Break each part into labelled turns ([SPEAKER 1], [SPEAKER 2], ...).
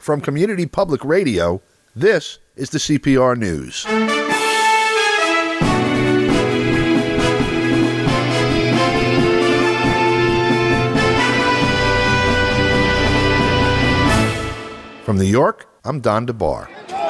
[SPEAKER 1] From Community Public Radio, this is the CPR News. From New York, I'm Don DeBar.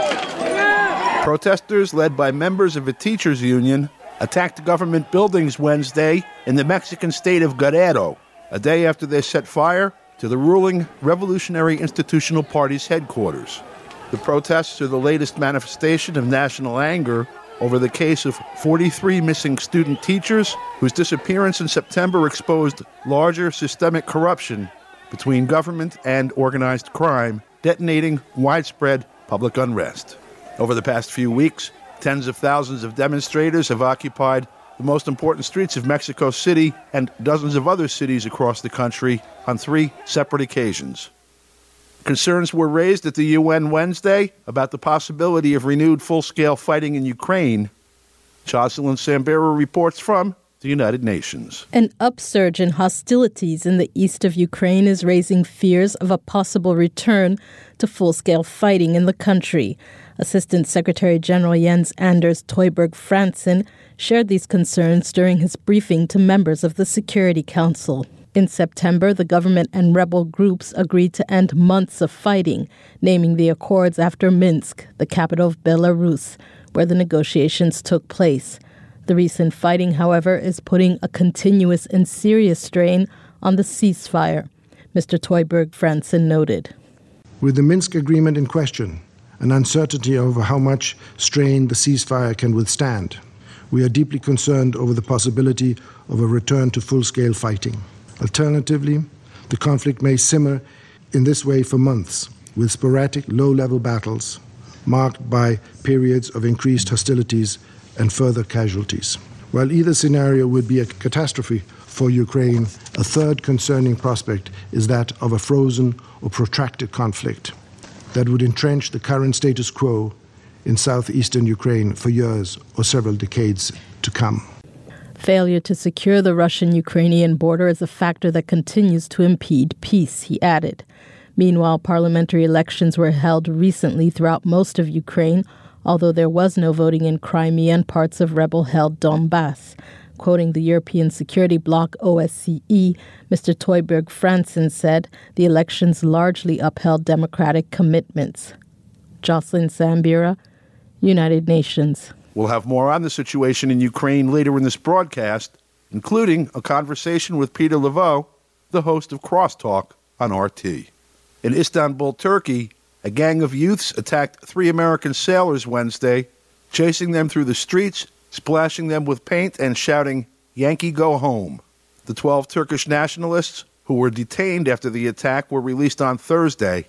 [SPEAKER 1] Protesters led by members of a teachers' union attacked government buildings Wednesday in the Mexican state of Guerrero, a day after they set fire to the ruling Revolutionary Institutional Party's headquarters. The protests are the latest manifestation of national anger over the case of 43 missing student teachers whose disappearance in September exposed larger systemic corruption between government and organized crime, detonating widespread public unrest. Over the past few weeks, tens of thousands of demonstrators have occupied the most important streets of Mexico City and dozens of other cities across the country on 3 separate occasions. Concerns were raised at the UN Wednesday about the possibility of renewed full-scale fighting in Ukraine. Jocelyn Sambera reports from the United Nations.
[SPEAKER 2] An upsurge in hostilities in the east of Ukraine is raising fears of a possible return to full-scale fighting in the country. Assistant Secretary General Jens Anders Teuberg Fransen shared these concerns during his briefing to members of the Security Council. In September, the government and rebel groups agreed to end months of fighting, naming the accords after Minsk, the capital of Belarus, where the negotiations took place. The recent fighting, however, is putting a continuous and serious strain on the ceasefire, Mr. Teuberg Fransen noted.
[SPEAKER 3] With the Minsk agreement in question, an uncertainty over how much strain the ceasefire can withstand, we are deeply concerned over the possibility of a return to full-scale fighting. Alternatively, the conflict may simmer in this way for months, with sporadic low-level battles marked by periods of increased hostilities and further casualties. While either scenario would be a catastrophe for Ukraine, a third concerning prospect is that of a frozen or protracted conflict that would entrench the current status quo in southeastern Ukraine for years or several decades to come.
[SPEAKER 2] Failure to secure the Russian-Ukrainian border is a factor that continues to impede peace, he added. Meanwhile, parliamentary elections were held recently throughout most of Ukraine, although there was no voting in Crimea and parts of rebel-held Donbass. Quoting the European security bloc OSCE, Mr. Teuberg Fransen said the elections largely upheld democratic commitments. Jocelyn Sambera, United Nations.
[SPEAKER 1] We'll have more on the situation in Ukraine later in this broadcast, including a conversation with Peter Laveau, the host of Crosstalk on RT. In Istanbul, Turkey, a gang of youths attacked 3 American sailors Wednesday, chasing them through the streets, splashing them with paint, and shouting, "Yankee, go home." The 12 Turkish nationalists who were detained after the attack were released on Thursday.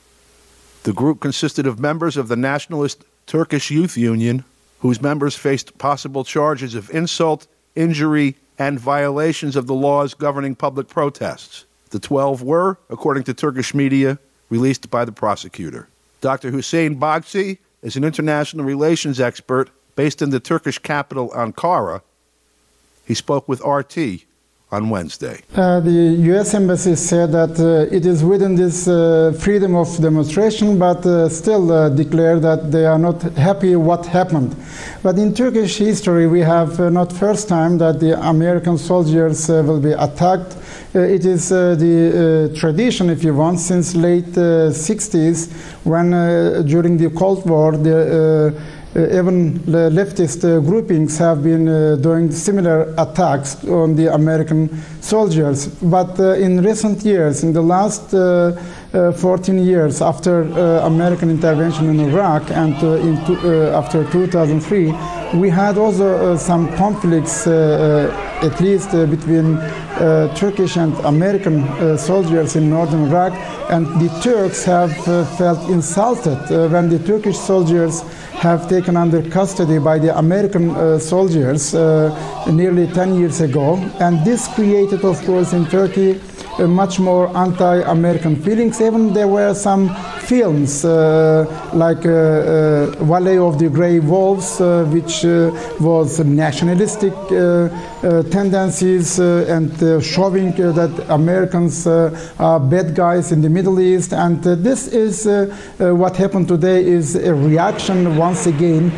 [SPEAKER 1] The group consisted of members of the Nationalist Turkish Youth Union, whose members faced possible charges of insult, injury, and violations of the laws governing public protests. The 12 were, according to Turkish media, released by the prosecutor. Dr. Hussein Bagci is an international relations expert based in the Turkish capital, Ankara. He spoke with RT on Wednesday.
[SPEAKER 4] The U.S. Embassy said that it is within this freedom of demonstration, but still declare that they are not happy what happened. But in Turkish history, we have not first time that the American soldiers will be attacked. It is the tradition, if you want, since late 60s, when during the Cold War, even leftist groupings have been doing similar attacks on the American soldiers. But in recent years, in the last 14 years after American intervention in Iraq and after 2003, we had also some conflicts, at least between Turkish and American soldiers in northern Iraq, and the Turks have felt insulted when the Turkish soldiers have taken under custody by the American soldiers nearly 10 years ago. And this created, of course, in Turkey much more anti-American feelings. Even there were some films like Valley of the Grey Wolves, which was nationalistic tendencies and showing that Americans are bad guys in the Middle East. And this is what happened today is a reaction once again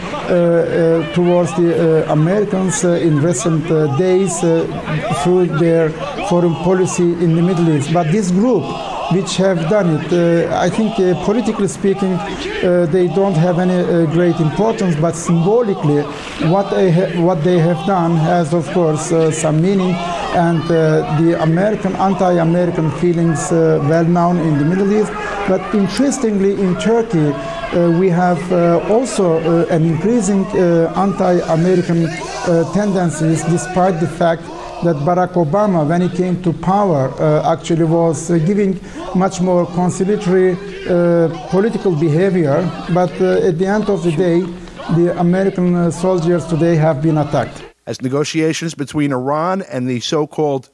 [SPEAKER 4] towards the Americans in recent days through their foreign policy in the Middle East. But this group which have done it, I think politically speaking, they don't have any great importance, but symbolically what they have done has, of course, some meaning, and the anti-American feelings well known in the Middle East. But interestingly, in Turkey, we have also an increasing anti-American tendencies, despite the fact that Barack Obama, when he came to power, actually was giving much more conciliatory political behavior. But at the end of the day, the American soldiers today have been attacked.
[SPEAKER 1] As negotiations between Iran and the so-called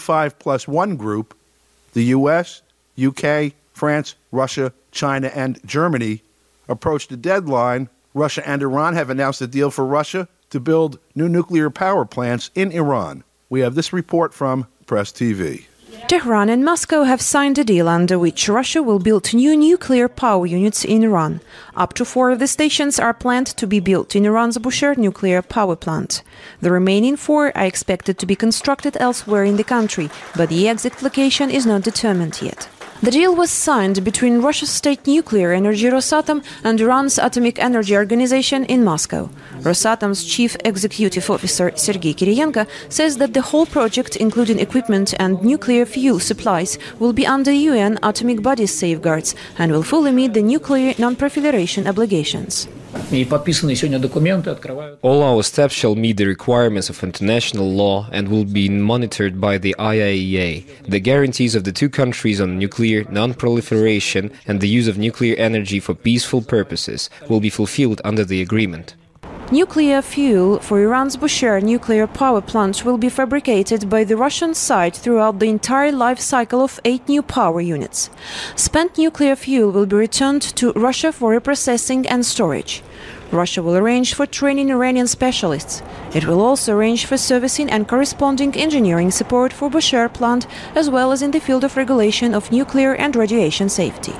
[SPEAKER 1] P5+1 group, the U.S., UK, France, Russia, China, and Germany approached a deadline, Russia and Iran have announced a deal for Russia to build new nuclear power plants in Iran. We have this report from Press TV.
[SPEAKER 5] Tehran and Moscow have signed a deal under which Russia will build new nuclear power units in Iran. Up to 4 of the stations are planned to be built in Iran's Bushehr nuclear power plant. The remaining 4 are expected to be constructed elsewhere in the country, but the exact location is not determined yet. The deal was signed between Russia's state nuclear energy Rosatom and Iran's Atomic Energy Organization in Moscow. Rosatom's chief executive officer Sergei Kiriyenko says that the whole project, including equipment and nuclear fuel supplies, will be under UN atomic body safeguards and will fully meet the nuclear non-proliferation obligations.
[SPEAKER 6] All our steps shall meet the requirements of international law and will be monitored by the IAEA. The guarantees of the 2 countries on nuclear non-proliferation and the use of nuclear energy for peaceful purposes will be fulfilled under the agreement.
[SPEAKER 5] Nuclear fuel for Iran's Bushehr nuclear power plant will be fabricated by the Russian side throughout the entire life cycle of 8 new power units. Spent nuclear fuel will be returned to Russia for reprocessing and storage. Russia will arrange for training Iranian specialists. It will also arrange for servicing and corresponding engineering support for Bushehr plant, as well as in the field of regulation of nuclear and radiation safety.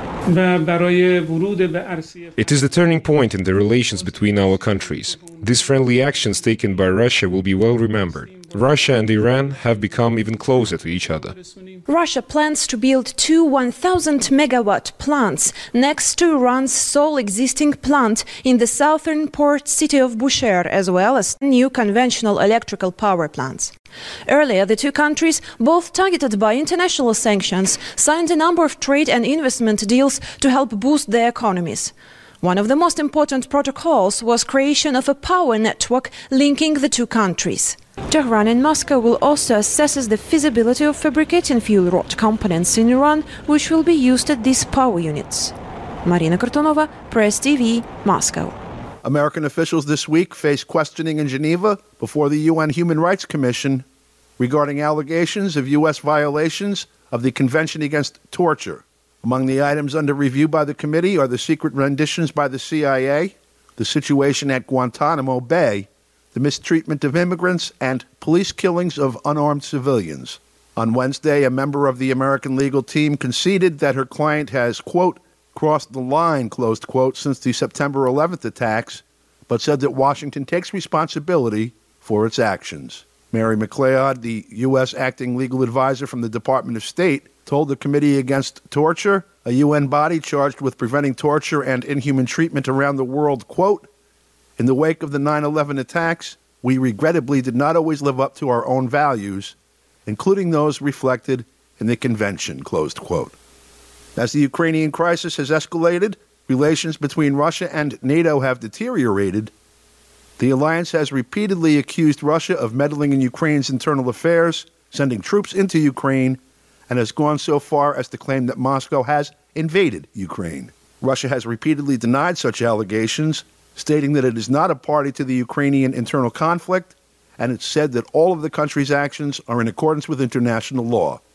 [SPEAKER 7] It is the turning point in the relations between our countries. These friendly actions taken by Russia will be well remembered. Russia and Iran have become even closer to each other.
[SPEAKER 5] Russia plans to build 2 1,000-megawatt plants next to Iran's sole existing plant in the southern port city of Bushehr, as well as new conventional electrical power plants. Earlier, the 2 countries, both targeted by international sanctions, signed a number of trade and investment deals to help boost their economies. One of the most important protocols was creation of a power network linking the 2 countries. Tehran and Moscow will also assess the feasibility of fabricating fuel rod components in Iran, which will be used at these power units. Marina Kortunova, Press TV, Moscow.
[SPEAKER 1] American officials this week face questioning in Geneva before the UN Human Rights Commission regarding allegations of U.S. violations of the Convention Against Torture. Among the items under review by the committee are the secret renditions by the CIA, the situation at Guantanamo Bay, the mistreatment of immigrants, and police killings of unarmed civilians. On Wednesday, a member of the American legal team conceded that her client has, quote, crossed the line, closed quote, since the September 11th attacks, but said that Washington takes responsibility for its actions. Mary McLeod, the U.S. acting legal advisor from the Department of State, told the Committee Against Torture, a UN body charged with preventing torture and inhuman treatment around the world, quote, in the wake of the 9/11 attacks, we regrettably did not always live up to our own values, including those reflected in the convention, closed quote. As the Ukrainian crisis has escalated, relations between Russia and NATO have deteriorated. The alliance has repeatedly accused Russia of meddling in Ukraine's internal affairs, sending troops into Ukraine, and has gone so far as to claim that Moscow has invaded Ukraine. Russia has repeatedly denied such allegations, stating that it is not a party to the Ukrainian internal conflict, and it said that all of the country's actions are in accordance with international law.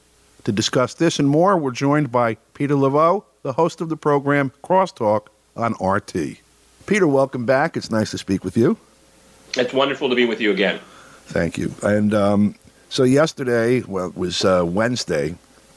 [SPEAKER 1] To discuss this and more, we're joined by Peter Laveau, the host of the program Crosstalk on RT. Peter, welcome back. It's nice to speak with you.
[SPEAKER 8] It's wonderful to be with you again.
[SPEAKER 1] Thank you. And so yesterday, well, it was Wednesday,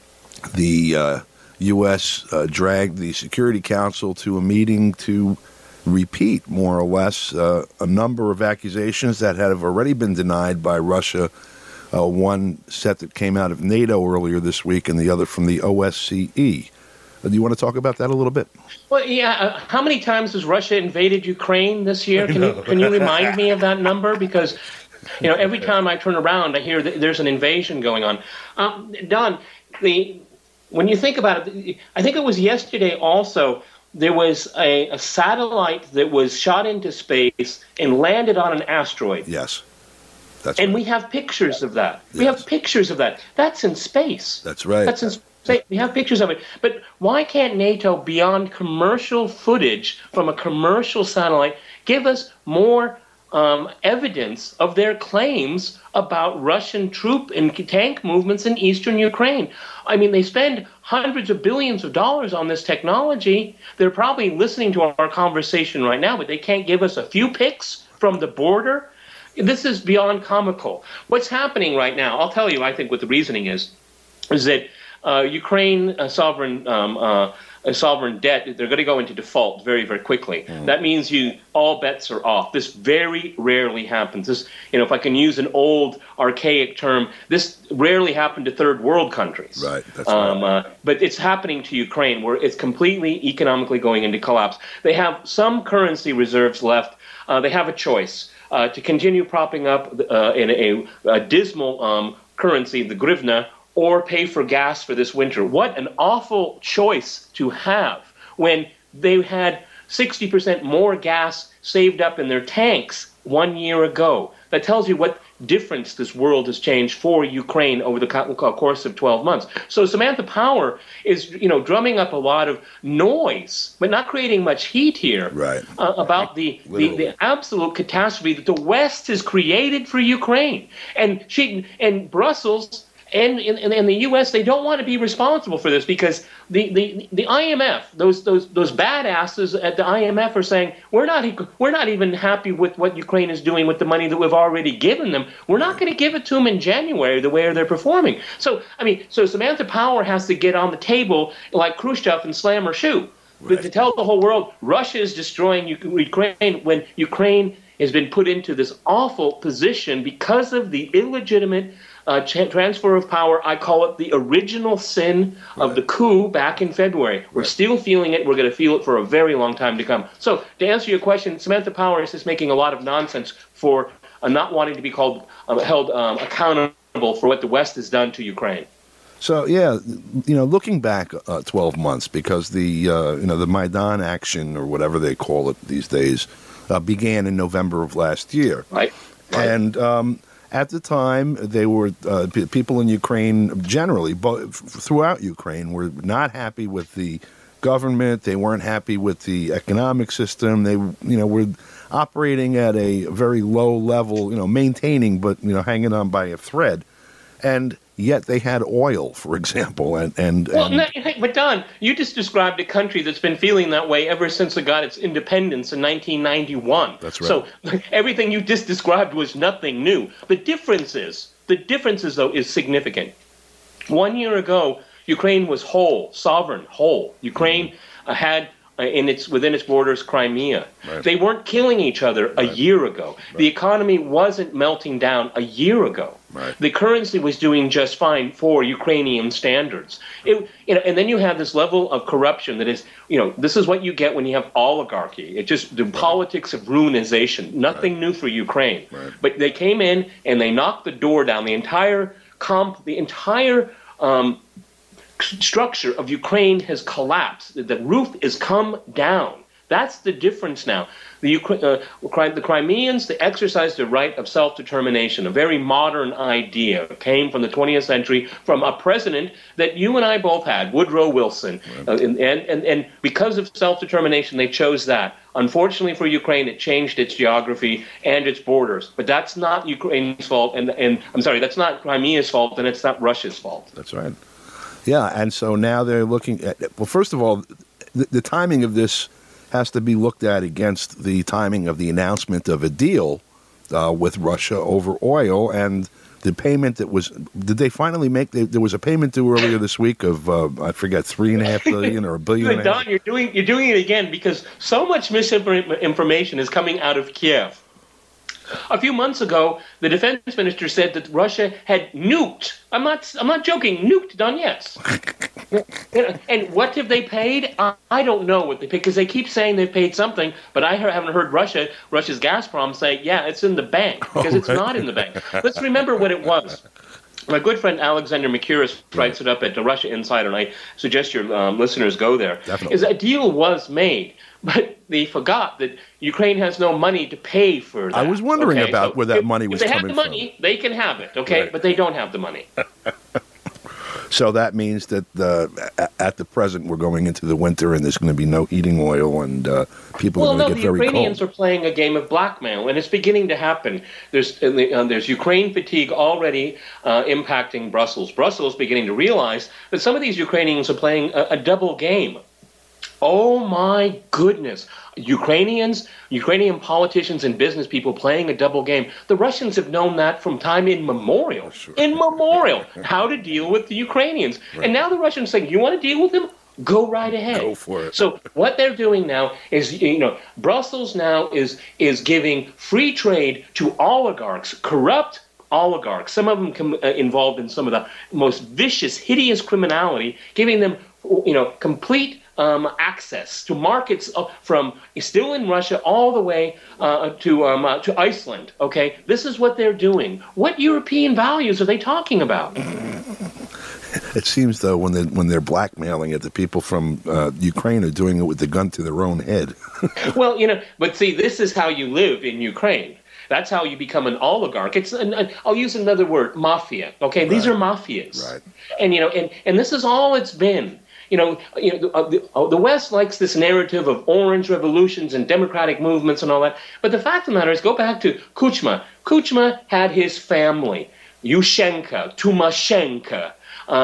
[SPEAKER 1] the U.S. dragged the Security Council to a meeting to repeat, more or less, a number of accusations that have already been denied by Russia. One set that came out of NATO earlier this week and the other from the OSCE. Do you want to talk about that a little bit?
[SPEAKER 8] Well, yeah. How many times has Russia invaded Ukraine this year? Can you remind me of that number? Because, every time I turn around, I hear that there's an invasion going on. Don, when you think about it, I think it was yesterday also, there was a satellite that was shot into space and landed on an asteroid.
[SPEAKER 1] Yes.
[SPEAKER 8] That's right. We have pictures of that. Yes. We have pictures of that. That's in space.
[SPEAKER 1] That's right.
[SPEAKER 8] That's in space. We have pictures of it. But why can't NATO, beyond commercial footage from a commercial satellite, give us more evidence of their claims about Russian troop and tank movements in eastern Ukraine? I mean, they spend hundreds of billions of dollars on this technology. They're probably listening to our conversation right now, but they can't give us a few pics from the border. This is beyond comical. What's happening right now, I'll tell you, I think what the reasoning is that Ukraine sovereign debt, they're going to go into default very, very quickly. That means all bets are off. This very rarely happens. This, if I can use an old archaic term, this rarely happened to third world countries.
[SPEAKER 1] Right. That's right.
[SPEAKER 8] But it's happening to Ukraine, where it's completely economically going into collapse. They have some currency reserves left. They have a choice to continue propping up in a dismal currency, the hryvnia, or pay for gas for this winter. What an awful choice to have when they had 60% more gas saved up in their tanks 1 year ago. That tells you what difference this world has changed for Ukraine over the course of 12 months. So Samantha Power is, drumming up a lot of noise, but not creating much heat here about the absolute catastrophe that the West has created for Ukraine. And Brussels and the U.S., they don't want to be responsible for this because the IMF, those badasses at the IMF are saying we're not even happy with what Ukraine is doing with the money that we've already given them. We're not going to give it to them in January the way they're performing. So Samantha Power has to get on the table like Khrushchev and slam her shoe, but to tell the whole world Russia is destroying Ukraine when Ukraine has been put into this awful position because of the illegitimate transfer of power. I call it the original sin of the coup back in February. We're still feeling it. We're going to feel it for a very long time to come. So to answer your question, Samantha Power is just making a lot of nonsense for not wanting to be held accountable for what the West has done to Ukraine.
[SPEAKER 1] So, yeah, looking back 12 months, because the Maidan action, or whatever they call it these days, began in November of last year. Right. And at the time, they were people in Ukraine generally, throughout Ukraine, were not happy with the government. They weren't happy with the economic system. They, were operating at a very low level, maintaining, but hanging on by a thread. And yet they had oil, for example,
[SPEAKER 8] but Don, you just described a country that's been feeling that way ever since it got its independence in 1991.
[SPEAKER 1] That's right.
[SPEAKER 8] So everything you just described was nothing new. The differences, though, is significant. 1 year ago, Ukraine was sovereign. Ukraine had within its borders Crimea. Right. They weren't killing each other a year ago. Right. The economy wasn't melting down a year ago. Right. The currency was doing just fine for Ukrainian standards. And then you have this level of corruption that is, this is what you get when you have oligarchy. It just the politics of ruinization. Nothing new for Ukraine. Right. But they came in and they knocked the door down. The entire structure of Ukraine has collapsed. The roof has come down. That's the difference now. The Crimeans, they exercised the right of self-determination, a very modern idea. It came from the 20th century from a president that you and I both had, Woodrow Wilson. Right. And because of self-determination, they chose that. Unfortunately for Ukraine, it changed its geography and its borders. But that's not Ukraine's fault, and I'm sorry, that's not Crimea's fault, and it's not Russia's fault.
[SPEAKER 1] That's right. Yeah, and so now they're looking at, well, first of all, the timing of this has to be looked at against the timing of the announcement of a deal with Russia over oil, and the payment that was, did they finally make, there was a payment due earlier this week of, I forget, $3.5 billion or $1 billion.
[SPEAKER 8] Don, you're doing it again because so much misinformation is coming out of Kiev. A few months ago, the defense minister said that Russia had nuked. I'm not joking. Nuked Donetsk. And what have they paid? I don't know what they paid because they keep saying they've paid something, but I haven't heard Russia's Gazprom say, yeah, it's in the bank because it's not in the bank. Let's remember what it was. My good friend Alexander Makuris writes it up at the Russia Insider, and I suggest your listeners go there.
[SPEAKER 1] Definitely.
[SPEAKER 8] Is a deal was made, but they forgot that Ukraine has no money to pay for that.
[SPEAKER 1] I was wondering about where that money was coming from.
[SPEAKER 8] If they have the money, they can have it, okay?
[SPEAKER 1] Right.
[SPEAKER 8] But they don't have the money.
[SPEAKER 1] So that means that at the present we're going into the winter and there's going to be no heating oil and people are going to get very cold.
[SPEAKER 8] Well, no, the Ukrainians are playing a game of blackmail, and it's beginning to happen. There's Ukraine fatigue already impacting Brussels. Brussels beginning to realize that some of these Ukrainians are playing a double game. Oh my goodness. Ukrainian politicians and business people playing a double game. The Russians have known that from time immemorial. Sure. Immemorial. How to deal with the Ukrainians. Right. And now the Russians saying, you want to deal with them? Go right ahead.
[SPEAKER 1] Go for it.
[SPEAKER 8] So what they're doing now is, Brussels now is giving free trade to oligarchs, corrupt oligarchs, some of them involved in some of the most vicious, hideous criminality, giving them, complete access to markets from still in Russia all the way to Iceland. Okay, this is what they're doing. What European values are they talking about?
[SPEAKER 1] It seems though when they're blackmailing it, the people from Ukraine are doing it with the gun to their own head.
[SPEAKER 8] Well, but see, this is how you live in Ukraine. That's how you become an oligarch. I'll use another word, mafia. Okay, these are mafias,
[SPEAKER 1] right?
[SPEAKER 8] And this is all it's been. The West likes this narrative of orange revolutions and democratic movements and all that. But the fact of the matter is, go back to Kuchma. Kuchma had his family, Yushchenko, Tumashenko,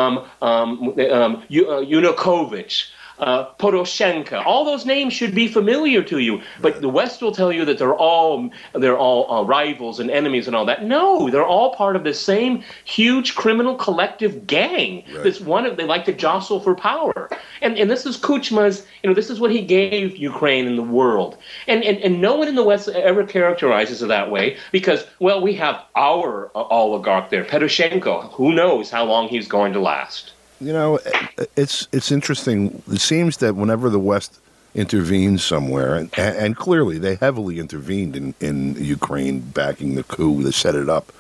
[SPEAKER 8] Yanukovych, Poroshenko. All those names should be familiar to you, but the West will tell you that they're all rivals and enemies and all that. No, they're all part of the same huge criminal collective gang. Right. They like to jostle for power, and this is Kuchma's. This is what he gave Ukraine and the world, and no one in the West ever characterizes it that way because, well, we have our oligarch there, Poroshenko. Who knows how long he's going to last?
[SPEAKER 1] It's interesting. It seems that whenever the West intervenes somewhere, and clearly they heavily intervened in Ukraine, backing the coup that set it up,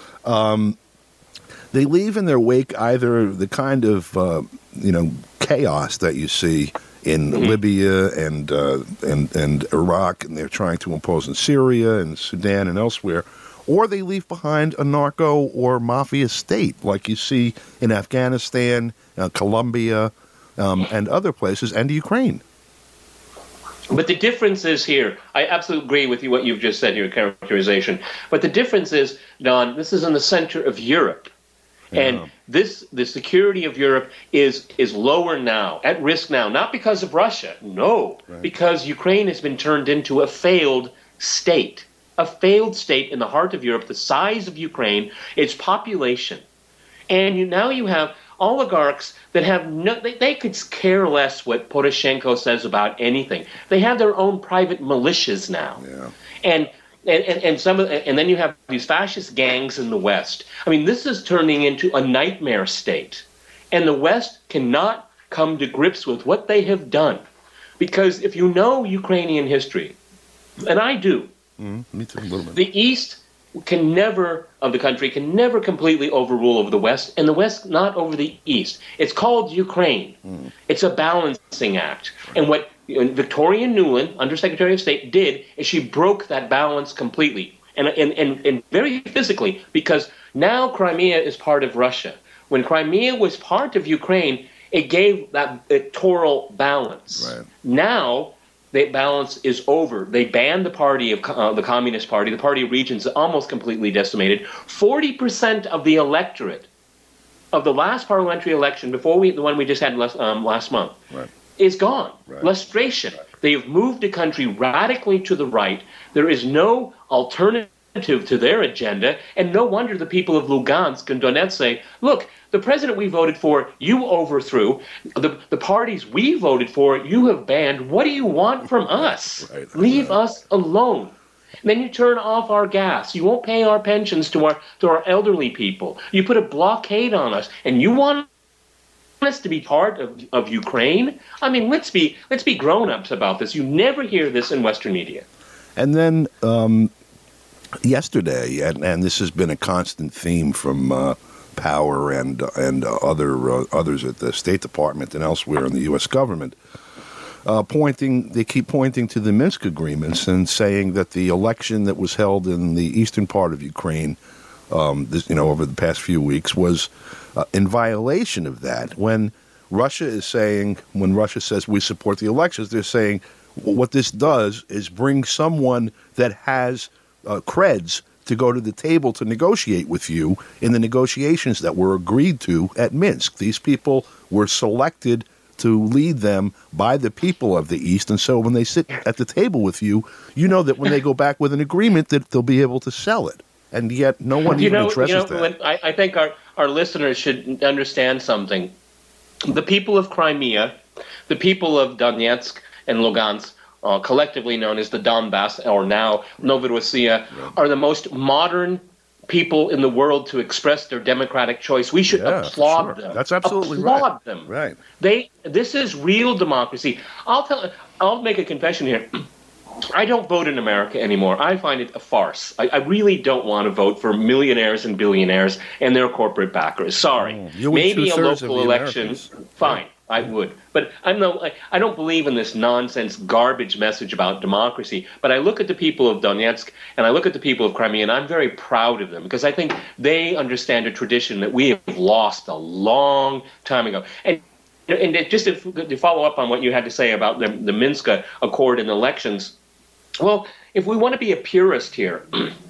[SPEAKER 1] they leave in their wake either the kind of chaos that you see in Libya and Iraq, and they're trying to impose in Syria and Sudan and elsewhere, or they leave behind a narco or mafia state like you see in Afghanistan, Colombia, and other places, and Ukraine.
[SPEAKER 8] But the difference is here, I absolutely agree with you what you've just said, your characterization. But the difference is, Don, this is in the center of Europe. Yeah. And the security of Europe is lower now, at risk now, not because of Russia, no, right. Because Ukraine has been turned into a failed state. A failed state in the heart of Europe, the size of Ukraine, its population. And now you have oligarchs that have they could care less what Poroshenko says about anything. They have their own private militias now. Yeah. And then you have these fascist gangs in the West. I mean, this is turning into a nightmare state. And the West cannot come to grips with what they have done. Because if you know Ukrainian history, and I do,
[SPEAKER 1] me too, a little bit.
[SPEAKER 8] The East can never completely overrule over the West, and the West not over the East. It's called Ukraine. It's a balancing act. And what Victoria Nuland, Undersecretary of State, did is she broke that balance completely, and very physically, because now Crimea is part of Russia. When Crimea was part of Ukraine, it gave that electoral balance. Right. Now the balance is over. They banned the party of the Communist Party. The Party of Regions almost completely decimated. 40% of the electorate of the last parliamentary election, before the one we just had last month, is gone. Lustration. They have moved the country radically to the right. There is no alternative to their agenda, and no wonder the people of Lugansk and Donetsk say, look, the president we voted for, you overthrew. The parties we voted for, you have banned. What do you want from us? Leave us alone. And then you turn off our gas. You won't pay our pensions to our elderly people. You put a blockade on us, and you want us to be part of Ukraine? I mean, let's be grown-ups about this. You never hear this in Western media.
[SPEAKER 1] And then yesterday, and this has been a constant theme from Power and others at the State Department and elsewhere in the U.S. government, they keep pointing to the Minsk agreements and saying that the election that was held in the eastern part of Ukraine, over the past few weeks, was in violation of that. When Russia says we support the elections, they're saying what this does is bring someone that has creds to go to the table to negotiate with you in the negotiations that were agreed to at Minsk. These people were selected to lead them by the people of the East, and so when they sit at the table with you, you know that when they go back with an agreement that they'll be able to sell it. And yet no one even addresses that.
[SPEAKER 8] I think our listeners should understand something. The people of Crimea, the people of Donetsk and Lugansk, collectively known as the Donbass, or now Novorossiya, are the most modern people in the world to express their democratic choice. We should applaud them.
[SPEAKER 1] That's absolutely
[SPEAKER 8] applaud them.
[SPEAKER 1] Right.
[SPEAKER 8] This is real democracy. I'll make a confession here. I don't vote in America anymore. I find it a farce. I really don't want to vote for millionaires and billionaires and their corporate backers. Sorry. Maybe a local election, fine. I would. But I don't believe in this nonsense garbage message about democracy. But I look at the people of Donetsk and I look at the people of Crimea, and I'm very proud of them because I think they understand a tradition that we have lost a long time ago. And just to follow up on what you had to say about the Minsk Accord and elections, well, if we want to be a purist here,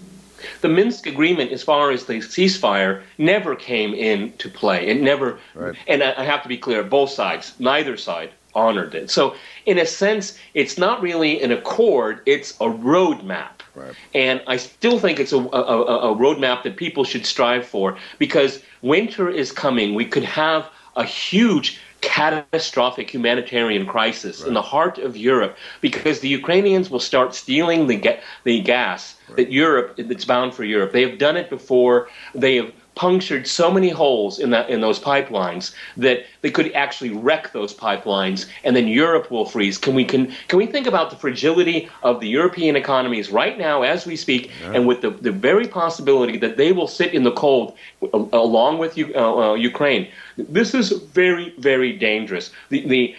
[SPEAKER 8] the Minsk agreement, as far as the ceasefire, never came into play. It never, and I have to be clear, both sides, neither side honored it. So in a sense, it's not really an accord, it's a roadmap. And I still think it's a roadmap that people should strive for, because winter is coming. We could have a huge catastrophic humanitarian crisis in the heart of Europe because the Ukrainians will start stealing the gas that's bound for Europe. They have done it before. They have punctured so many holes in those pipelines that they could actually wreck those pipelines, and then Europe will freeze. Can we think about the fragility of the European economies right now as we speak, and with the very possibility that they will sit in the cold along with Ukraine? This is very, very dangerous. The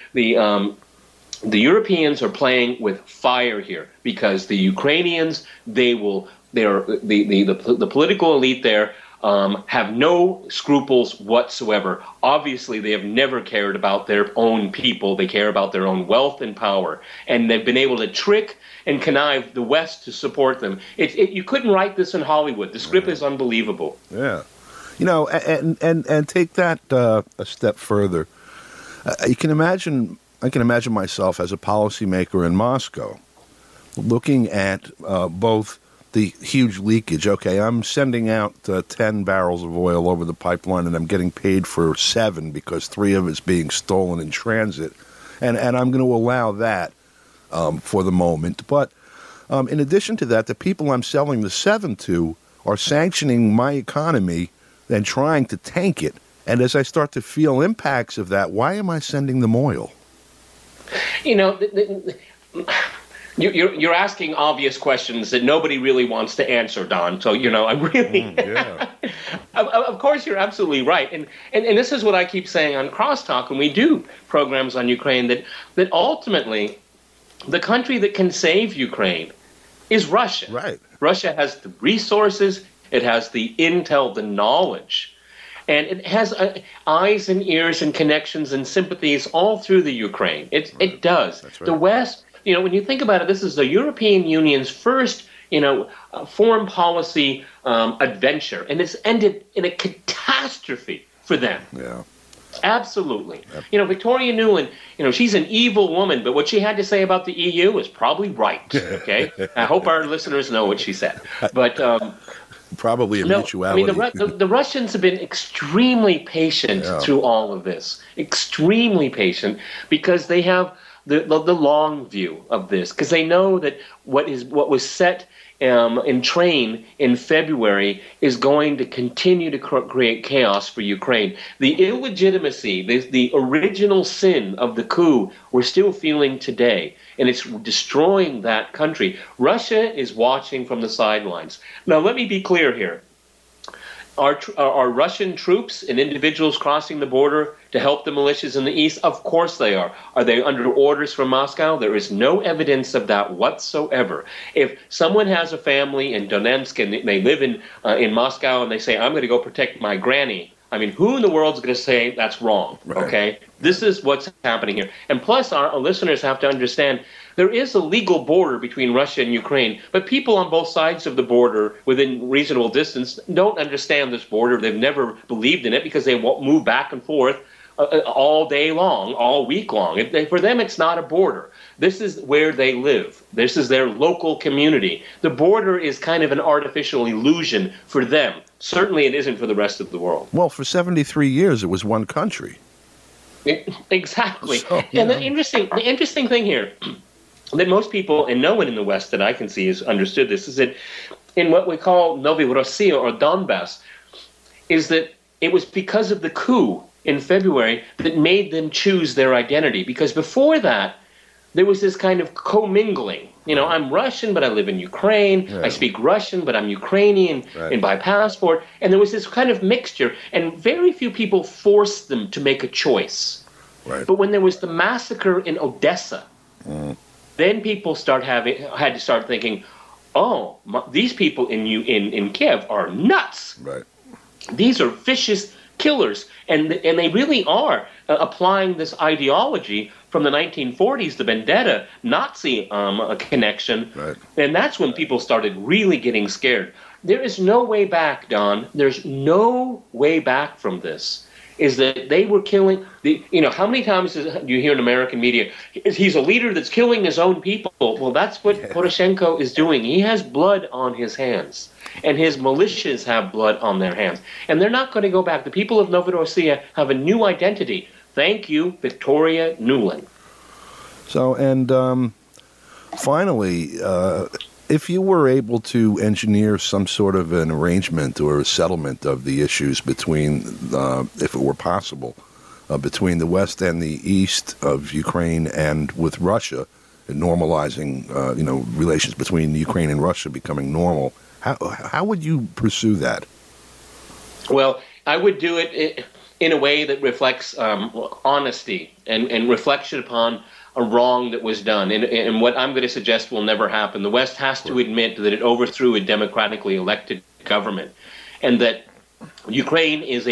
[SPEAKER 8] Europeans are playing with fire here because the Ukrainians, the political elite there, have no scruples whatsoever. Obviously, they have never cared about their own people. They care about their own wealth and power. And they've been able to trick and connive the West to support them. You couldn't write this in Hollywood. The script is unbelievable.
[SPEAKER 1] Yeah. And take that a step further. I can imagine myself as a policymaker in Moscow looking at both the huge leakage. Okay, I'm sending out 10 barrels of oil over the pipeline, and I'm getting paid for 7 because 3 of it's being stolen in transit. And I'm going to allow that for the moment. But in addition to that, the people I'm selling the 7 to are sanctioning my economy and trying to tank it. And as I start to feel impacts of that, why am I sending them oil?
[SPEAKER 8] You're asking obvious questions that nobody really wants to answer, Don. So, I'm really... Of course, you're absolutely right. And this is what I keep saying on Crosstalk when we do programs on Ukraine, that ultimately the country that can save Ukraine is Russia.
[SPEAKER 1] Right.
[SPEAKER 8] Russia has the resources, it has the intel, the knowledge, and it has eyes and ears and connections and sympathies all through the Ukraine. It does.
[SPEAKER 1] That's right.
[SPEAKER 8] The West... when you think about it, this is the European Union's first, foreign policy adventure, and it's ended in a catastrophe for them.
[SPEAKER 1] Yeah.
[SPEAKER 8] Absolutely. Victoria Nuland, she's an evil woman, but what she had to say about the EU is probably right. Okay? I hope our listeners know what she said. But
[SPEAKER 1] probably a mutuality.
[SPEAKER 8] I mean, the Russians have been extremely patient through all of this. Extremely patient, because they have the long view of this, because they know that what was set in train in February is going to continue to create chaos for Ukraine. The illegitimacy, the original sin of the coup, we're still feeling today, and it's destroying that country. Russia is watching from the sidelines. Now, let me be clear here. Are Russian troops and individuals crossing the border to help the militias in the east? Of course they are. Are they under orders from Moscow? There is no evidence of that whatsoever. If someone has a family in Donetsk and they live in Moscow and they say, I'm going to go protect my granny, I mean, who in the world is going to say that's wrong?
[SPEAKER 1] Right.
[SPEAKER 8] Okay? This is what's happening here. And plus, our listeners have to understand, there is a legal border between Russia and Ukraine, but people on both sides of the border within reasonable distance don't understand this border. They've never believed in it because they move back and forth all day long, all week long. For them, it's not a border. This is where they live. This is their local community. The border is kind of an artificial illusion for them. Certainly it isn't for the rest of the world.
[SPEAKER 1] Well, for 73 years, it was one country.
[SPEAKER 8] Exactly.
[SPEAKER 1] So,
[SPEAKER 8] and the interesting thing here that most people, and no one in the West that I can see has understood this, is that in what we call Novorossiya or Donbass, is that it was because of the coup in February that made them choose their identity. Because before that, there was this kind of commingling. I'm Russian, but I live in Ukraine. Right. I speak Russian, but I'm Ukrainian and by passport. And there was this kind of mixture, and very few people forced them to make a choice.
[SPEAKER 1] Right.
[SPEAKER 8] But when there was the massacre in Odessa, then people had to start thinking, these people in Kiev are nuts.
[SPEAKER 1] Right.
[SPEAKER 8] These are vicious killers, and they really are applying this ideology from the 1940s, the vendetta Nazi connection,
[SPEAKER 1] right.
[SPEAKER 8] And that's when people started really getting scared. There is no way back, Don. There's no way back from this. Is that they were killing how many times do you hear in American media, he's a leader that's killing his own people? Well, that's what Poroshenko is doing. He has blood on his hands, and his militias have blood on their hands, and they're not going to go back. The people of Novorossiya have a new identity. Thank you, Victoria Nuland.
[SPEAKER 1] So, and finally, if you were able to engineer some sort of an arrangement or a settlement of the issues between, if it were possible, between the West and the East of Ukraine and with Russia, and normalizing, relations between Ukraine and Russia becoming normal, how would you pursue that?
[SPEAKER 8] Well, I would do it in a way that reflects honesty and reflection upon a wrong that was done. And what I'm going to suggest will never happen. The West has to admit that it overthrew a democratically elected government, and that Ukraine is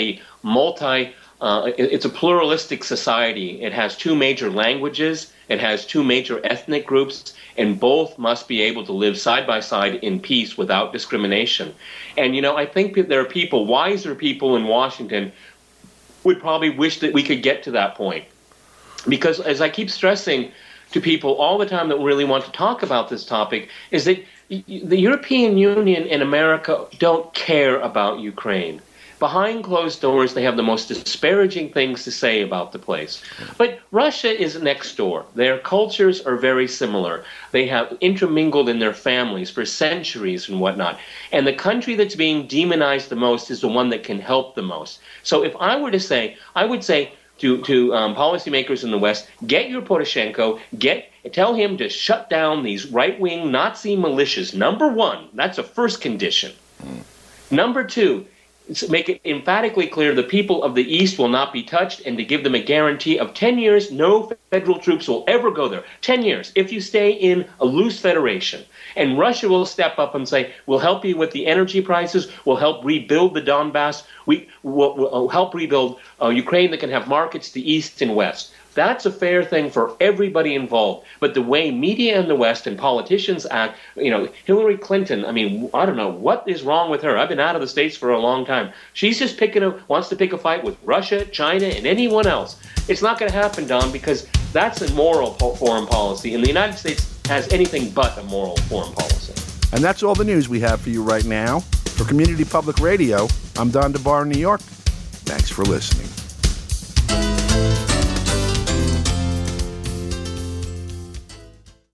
[SPEAKER 8] it's a pluralistic society. It has two major languages. It has two major ethnic groups, and both must be able to live side by side in peace without discrimination. And, I think that there are wiser people in Washington would probably wish that we could get to that point. Because as I keep stressing to people all the time that really want to talk about this topic, is that the European Union and America don't care about Ukraine. Behind closed doors, they have the most disparaging things to say about the place. But Russia is next door. Their cultures are very similar. They have intermingled in their families for centuries and whatnot. And the country that's being demonized the most is the one that can help the most. So if I were to say, I would say, to policymakers in the West, get your Poroshenko, tell him to shut down these right-wing Nazi militias. Number one, that's a first condition. Number two, make it emphatically clear the people of the East will not be touched, and to give them a guarantee of 10 years, no federal troops will ever go there. 10 years, if you stay in a loose federation. And Russia will step up and say, we'll help you with the energy prices, we'll help rebuild the Donbass, we'll help rebuild Ukraine that can have markets to East and West. That's a fair thing for everybody involved. But the way media in the West and politicians act, Hillary Clinton, I don't know what is wrong with her. I've been out of the States for a long time. She's just wants to pick a fight with Russia, China, and anyone else. It's not going to happen, Don, because that's a moral foreign policy, and the United States has anything but a moral foreign policy.
[SPEAKER 1] And that's all the news we have for you right now. For Community Public Radio, I'm Don DeBar in New York. Thanks for listening.